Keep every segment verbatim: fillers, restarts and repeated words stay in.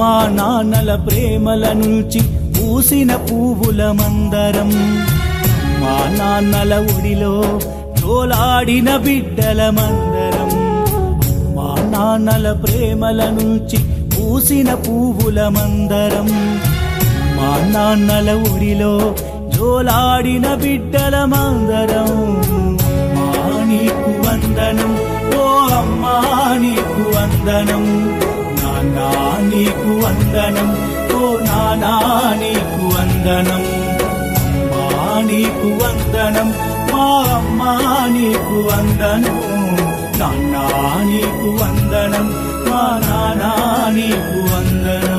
అమ్మా నాన్నల ప్రేమల నుంచి పూసిన పువ్వుల మందరం, మా నాన్నల ఒడిలో జోలాడిన బిడ్డల మందరం. మా నాన్నల ప్రేమల నుంచి పూసిన పువ్వుల మందరం, మా నాన్నల ఒడిలో జోలాడిన బిడ్డల మందరం. అమ్మా నీకు వందనం, ఓ అమ్మా నీకు వందనం, నాన్నా నీకు వందనం, ఓ నానా నీకు వందనం. అమ్మా నీకు వందనం, మా అమ్మా నీకు వందనం, నాన్నా నీకు వందనం, మా నానా నీకు వందనం.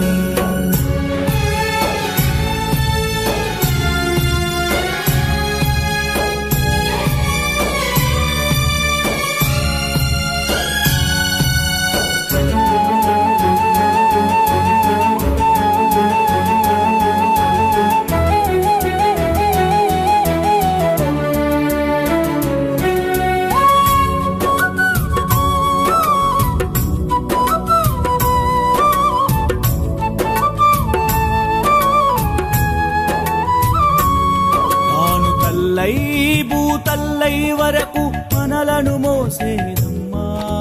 భూతల్లై వరకు మనలను మోసేదమ్మా,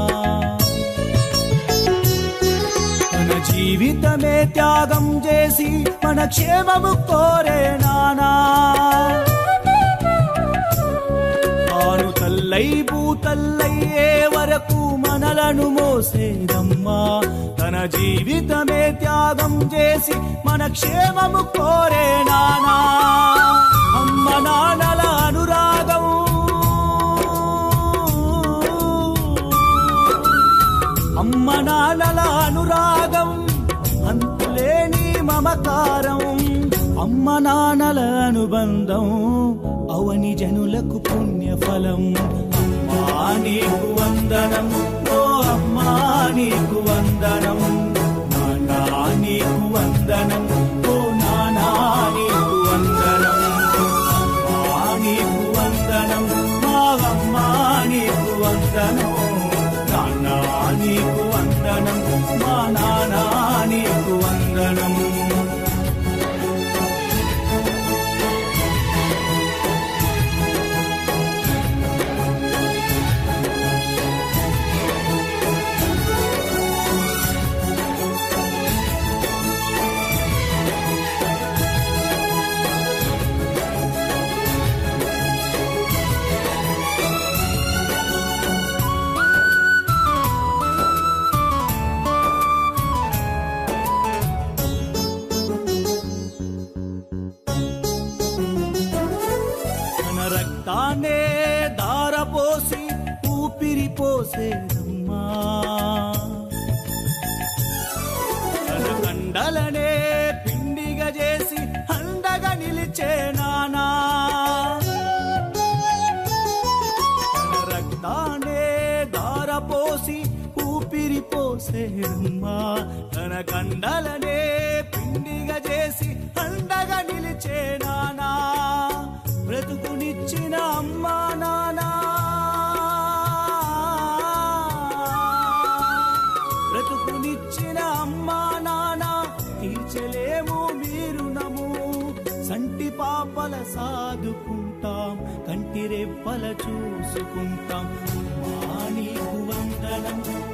తన జీవితమే త్యాగం చేసి మన క్షేమము కోరే నానా. తాను తల్లై భూతల్లయ్యే వరకు మనలను మోసేదమ్మా, తన జీవితమే త్యాగం చేసి మన క్షేమము కోరే నానా. అమ్మ నాన్నల అనురాగం, అమ్మ నాన్నల అనురాగం, అంతులేని మమకారం. అమ్మ నాన్నల అనుబంధం అవని జనులకు పుణ్యఫలం. అమ్మా నీకు వందనం, ఓ అమ్మా నీకు వందనం, నాన్నా నీకు వందనం, ఓ నానా నీకు వందనం. అమ్మా నీకు వందనం, మా అమ్మా నీకు వందనం, నాన్నా నీకు వందనం, మా నానా నీకు వందనం. రక్తాన్నే దారపోసి ఊపిరి పోసేదమ్మా, తన కండలనే పిండిగా చేసి అండగా నిలిచే నానా. తన రక్తాన్నే దారపోసి ఊపిరి పోసేదమ్మా, తన కండలనే పిండిగా చేసి అండగా నిలిచే నానా. బ్రతుకునిచ్చిన అమ్మా నానా, బ్రతుకునిచ్చిన అమ్మా నానా తీర్చలేము మీరు నము. సంటి పాపల సాదుకుంటాం, కంటి రెప్పల చూసుకుంటాం. అమ్మా నీకు వందనం,